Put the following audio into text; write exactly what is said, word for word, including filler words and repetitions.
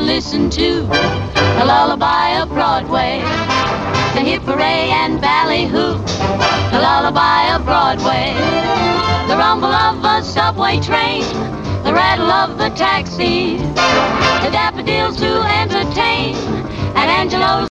listen to a lullaby of Broadway, the hip hooray and ballyhoo, the lullaby of Broadway, the rumble of a subway train, the rattle of the taxis, the daffodils to entertain, and Angelo's